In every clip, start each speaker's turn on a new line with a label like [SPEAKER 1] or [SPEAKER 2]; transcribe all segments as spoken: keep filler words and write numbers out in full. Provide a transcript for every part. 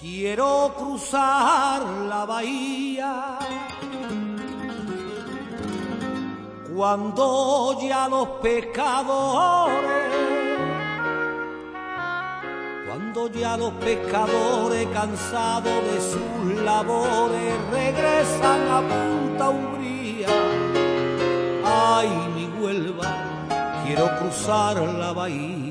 [SPEAKER 1] Quiero cruzar la bahía cuando ya los pescadores, cuando ya los pescadores cansados de sus labores regresan a Punta Umbría. Ay, mi Huelva, quiero cruzar la bahía.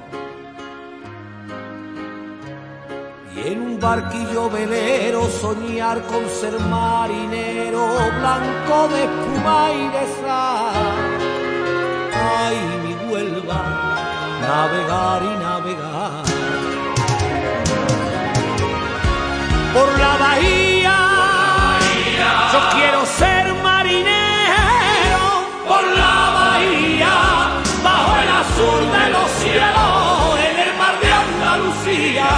[SPEAKER 1] Y en un barquillo velero soñar con ser marinero, blanco de espuma y de sal. Ay, mi Huelva, navegar y navegar. Por la bahía, yo quiero ser marinero. Por la bahía, bajo el azul de los cielos, en el mar de Andalucía.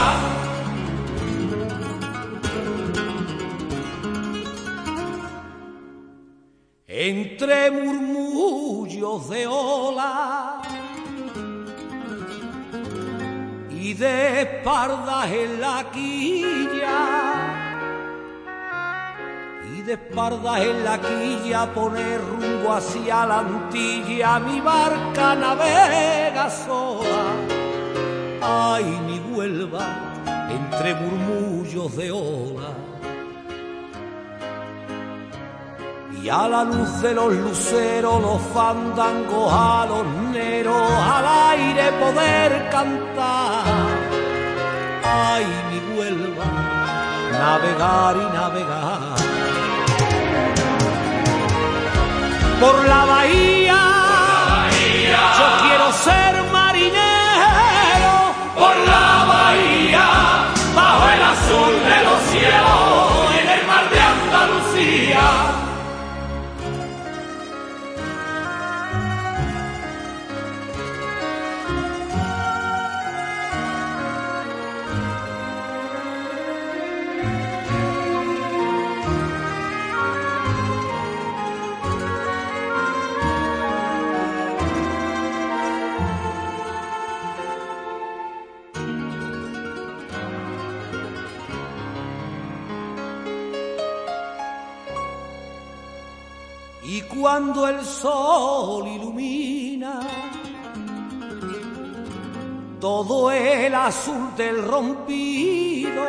[SPEAKER 1] Entre murmullos de ola y de espaldas en la quilla, y de espaldas en la quilla poner rumbo hacia la Antilla, mi barca navega sola. Ay, mi Huelva, entre murmullos de ola. Y a la luz de los luceros, los fandangos a los neros, al aire poder cantar. Ay, mi Huelva, navegar y navegar. Por la bahía, yo quiero ser marinero. Por la bahía, bajo el azul de los cielos, en el mar de Andalucía. Y cuando el sol ilumina todo el azul del rompido,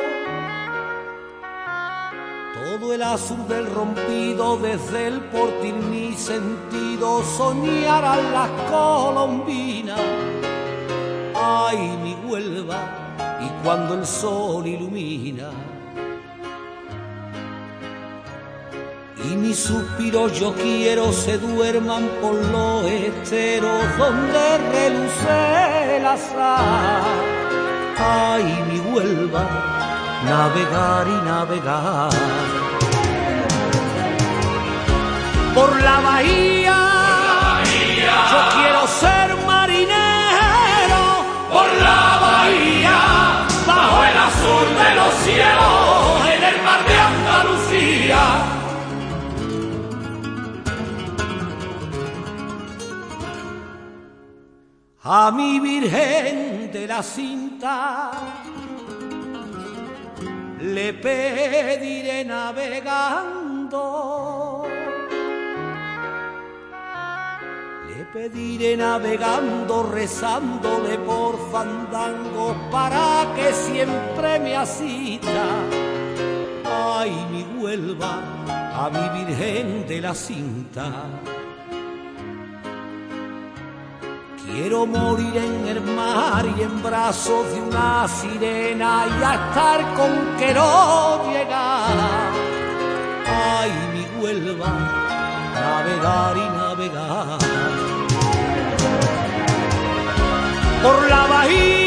[SPEAKER 1] todo el azul del rompido, desde el Portil mi sentido soñarán las colombinas. Ay, mi Huelva, y cuando el sol ilumina y mis suspiros yo quiero se duerman por los esteros donde reluce la sal. Ay, mi Huelva, navegar y navegar. Por la bahía, yo quiero ser marinero. Por la bahía, bajo el azul de los cielos, en el mar de Andalucía. A mi Virgen de la Cinta le pediré navegando, le pediré navegando, rezándole por fandangos para que siempre me asista. Ay, mi Huelva, a mi Virgen de la Cinta. Quiero morir en el mar y en brazos de una sirena y a estar con que no llegara. Ay, mi Huelva, navegar y navegar. Por la bahía